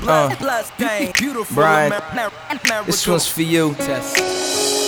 Brian, this one's for you, Tess.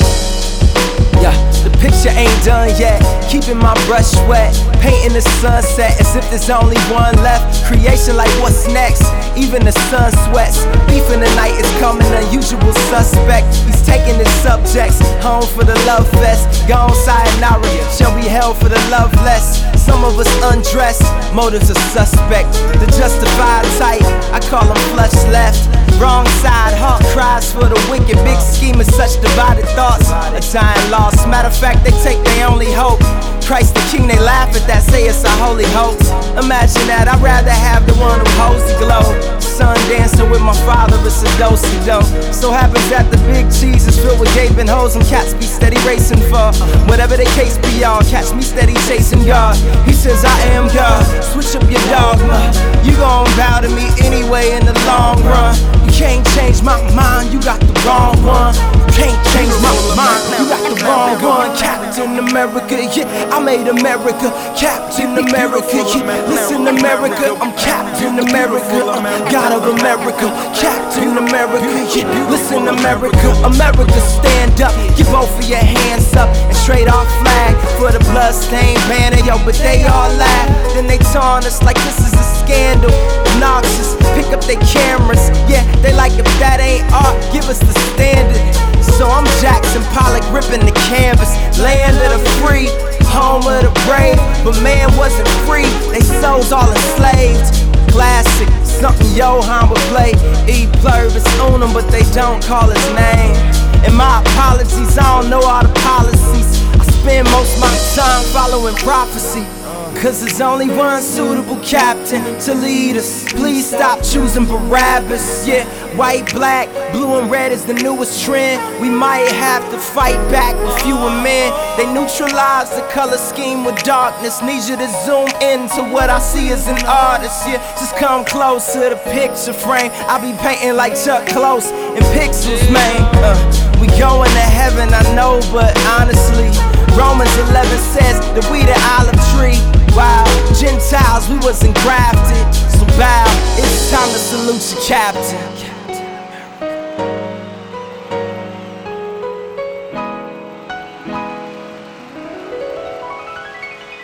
Yeah, the picture ain't done yet. Keeping my brush wet, painting the sunset as if there's only one left. Creation like what's next? Even the sun sweats. Beef in the night is coming, unusual suspect. He's taking his subjects home for the love fest. Gone sayonara, shall be held for the loveless. Some of us undressed, motives are suspect. The justified type, I call them flush left. Wrong side, heart cries for the wicked. Big scheme is such divided thoughts. A dying loss, matter of fact, they take their only hope. Christ the King, they laugh at that, say it's a holy hoax. Imagine that, I'd rather have the one who holds the globe. Son dancing with my father, it's a do-si-do. So happens that the big cheese is filled with gaping holes, and cats be steady racing for whatever the case be, y'all. Catch me steady chasing God. He says I am God, switch up your dogma. You gon' bow to me anyway in the long run. You can't change my mind, you got the wrong one. You can't change my mind, you got the wrong one. Captain America, yeah, I made America. Captain America, yeah, listen America, I'm Captain America, I'm God of America. Captain America, yeah, listen America. America, stand up, get both of your hands up and straight off flag for the bloodstained banner, yo, but they all laugh. Then they taunt us like this is a scandal. Obnoxious, pick up their cameras, yeah, they like if that ain't art, give us the standard. So I'm Jackson Pollock ripping the canvas. Land of the free, home of the brave. But man wasn't free, they souls all enslaved. Classic, something Johan would play. E pluribus unum, but they don't call his name. And my apologies, I don't know all the policies. I spend most of my time following prophecy. Cause there's only one suitable captain to lead us. Please stop choosing Barabbas. Yeah, white, black, blue and red is the newest trend. We might have to fight back with fewer men. They neutralize the color scheme with darkness. Need you to zoom into what I see as an artist. Yeah, just come close to the picture frame. I be painting like Chuck Close in pixels, man. We going to heaven, I know, but honestly, Romans 11 says that we the olive tree. Wow, Gentiles, we wasn't grafted. So bow, it's time to salute your captain.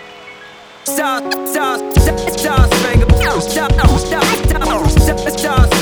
Stars, stars, stars, stars, stars, stars, stars, stars, stars, stars.